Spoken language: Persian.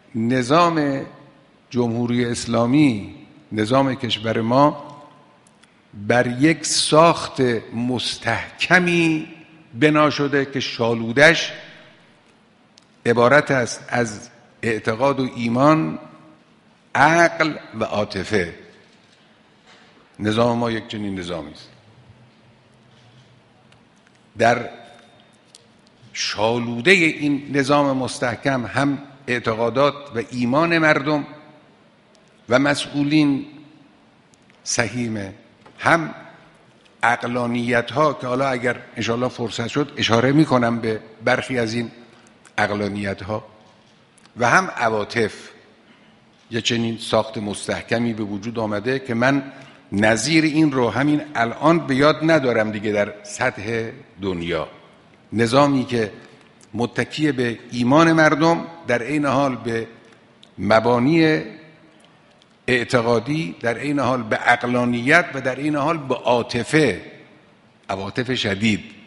نظام جمهوری اسلامی، نظام کشور ما بر یک ساخت مستحکمی بنا شده که شالودش عبارت است از اعتقاد و ایمان، عقل و عاطفه. نظام ما یک چنین نظامی است. در شالوده این نظام مستحکم هم اعتقادات و ایمان مردم و مسئولین سهیمه، هم عقلانیت ها که حالا اگر انشاءالله فرصت شد اشاره میکنم به برخی از این عقلانیت ها، و هم عواطف. یه چنین ساخت مستحکمی به وجود آمده که من نظیر این رو همین الان به یاد ندارم دیگه در سطح دنیا. نظامی که متکی به ایمان مردم، در عین حال به مبانی اعتقادی، در عین حال به عقلانیت و در عین حال به عاطفه شدید.